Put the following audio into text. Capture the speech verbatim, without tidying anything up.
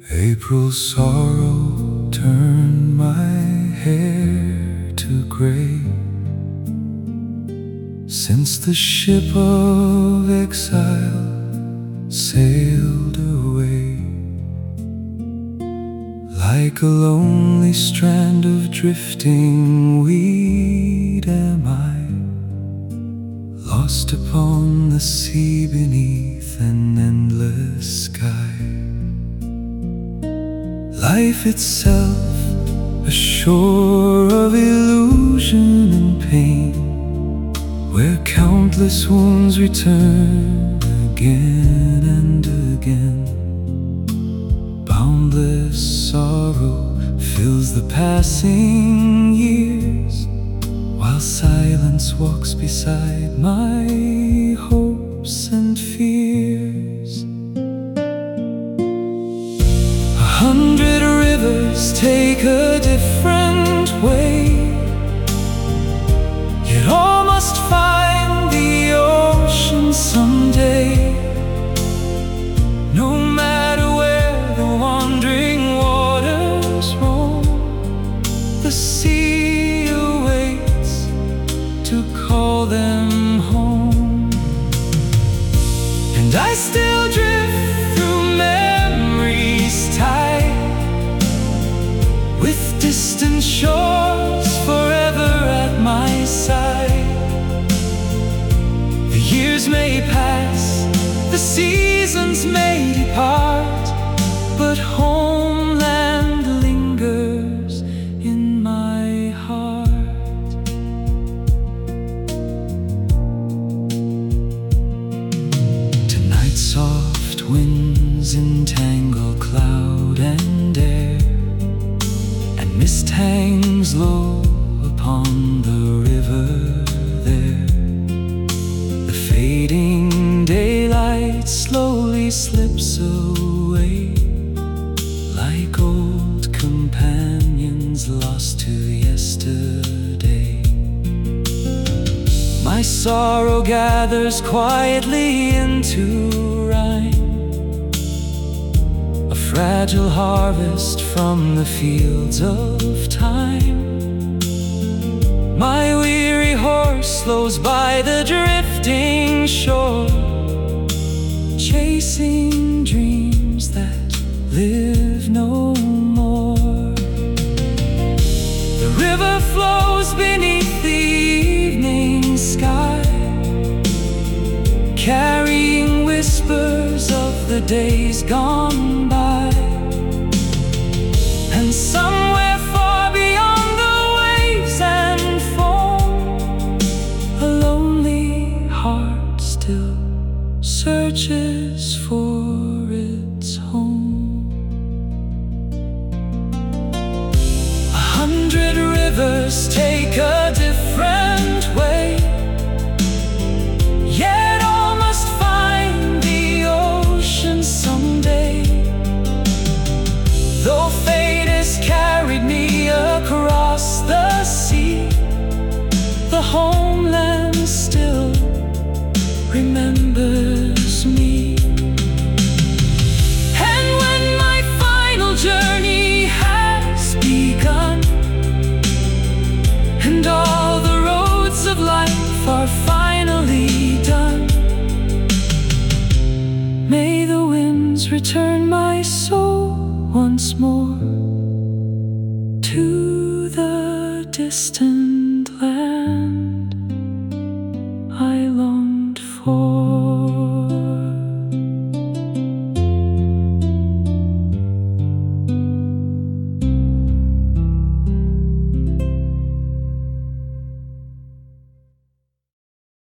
April sorrow turned my hair to gray, since the ship of exile sailed away. Like a lonely strand of drifting weed am I, lost upon the sea beneath an endless sky. Life itself, a shore of illusion and pain, where countless wounds return again and again. Boundless sorrow fills the passing years, while silence walks beside my hopes and fears. A hundred rivers take a different way, yet all must find the ocean someday. No matter where the wandering waters roam, the sea awaits to call them home. And I still drift through memories tight, with distant shores forever at my side. The years may pass, the seasons may depart, but homeland lingers in my heart. Tonight soft winds entangle cloud and air, and mist hangs low upon the river there. The fading daylight slowly slips away, like old companions lost to yesterday. My sorrow gathers quietly into rhyme, a fragile harvest from the fields of time. My weary horse slows by the drifting shore, chasing dreams that live no more. The river flows beneath the evening sky, carrying whispers of the days gone by. And somewhere far beyond the waves and foam, a lonely heart still searches for its home. A hundred rivers take a different way, yet all must find the ocean someday. Though fate has carried me across the sea, the homeland still remembers me. And when my final journey has begun, and all the roads of life are finally done, may the winds return my soul once more to the distant land.